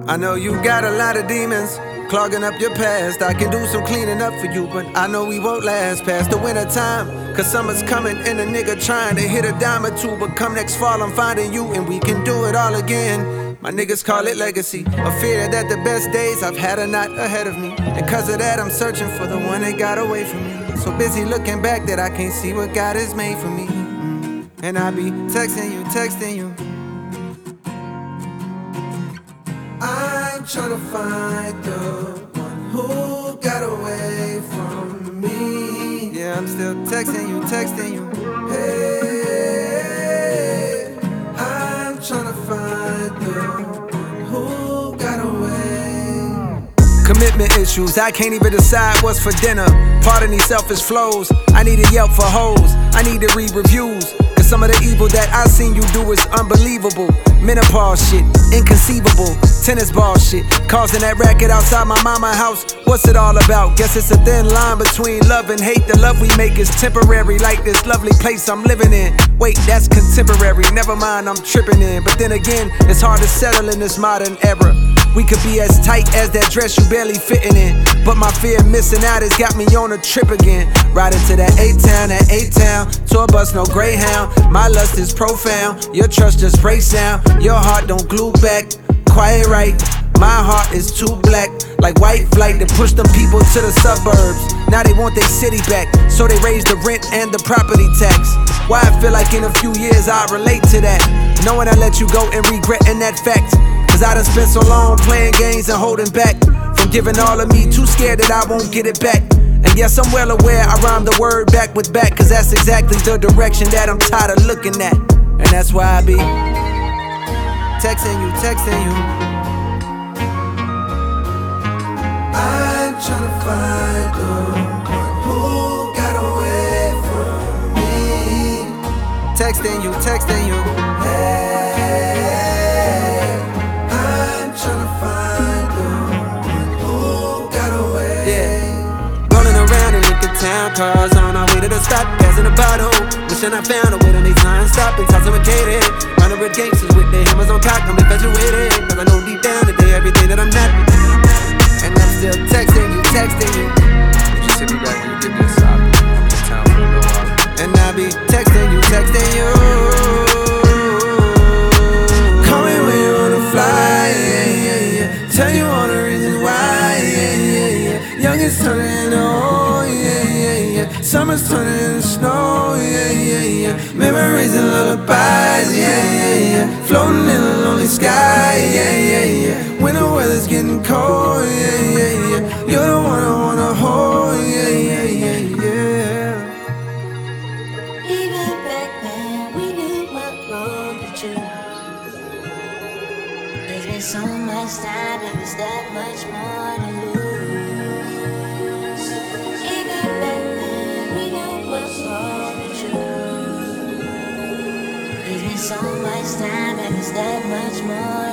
I know you got a lot of demons clogging up your past. I can do some cleaning up for you, but I know we won't last past the winter time. Cause summer's coming and a nigga trying to hit a dime or two. But come next fall I'm finding you and we can do it all again. My niggas call it legacy, a fear that the best days I've had are not ahead of me. And cause of that I'm searching for the one that got away from me. So busy looking back that I can't see what God has made for me. And I be texting you. I'm tryna find the one who got away from me. Yeah, I'm still texting you. Hey, I'm tryna find the one who got away. Commitment issues, I can't even decide what's for dinner. Pardon these selfish flows, I need a Yelp for hoes. I need to read reviews. Some of the evil that I seen you do is unbelievable. Menopause shit, inconceivable. Tennis ball shit, causing that racket outside my mama's house. What's it all about? Guess it's a thin line between love and hate. The love we make is temporary, like this lovely place I'm living in. Wait, that's contemporary, never mind, I'm tripping in. But then again, it's hard to settle in this modern era. We could be as tight as that dress you barely fitting in. But my fear of missing out has got me on a trip again. Riding to that A-Town, tour bus, no Greyhound. My lust is profound, your trust just breaks down. Your heart don't glue back, quiet right. My heart is too black, like white flight that pushed them people to the suburbs. Now they want their city back, so they raise the rent and the property tax. Why I feel like in a few years I'll relate to that, knowing I let you go and regretting that fact. Cause I done spent so long playing games and holding back from giving all of me, too scared that I won't get it back. And yes, I'm well aware I rhyme the word back with back, cause that's exactly the direction that I'm tired of looking at. And that's why I be texting you. I'm tryna find the one who got away from me. Texting you. Hey, I'm tryna find the one who got away. Yeah, rolling around in Lincoln Town, cars on our way to the stop, passing a bottle. Wishing I found a way to make time stop and toss with Katie. Running with gangsters with their hammers on cock, I'm infatuated. Cause I know deep down that they everything that I'm not. And I'm still texting you. Just hit me back when you get this stop. I'm in town for a little while. And I be texting you. Call me when you wanna fly, yeah. Tell you all the reasons why, yeah. Youngest turning into old, yeah. Summer's turning into snow, yeah. Memories and lullabies, yeah. Floating in a lonely sky, yeah. When the weather's getting cold, yeah. You're the one I wanna hold, yeah. Even back then, we knew what road to choose. There's been so much time and there's that much more to lose. Even back then, we knew what road to choose. There's been so much time and there's that much more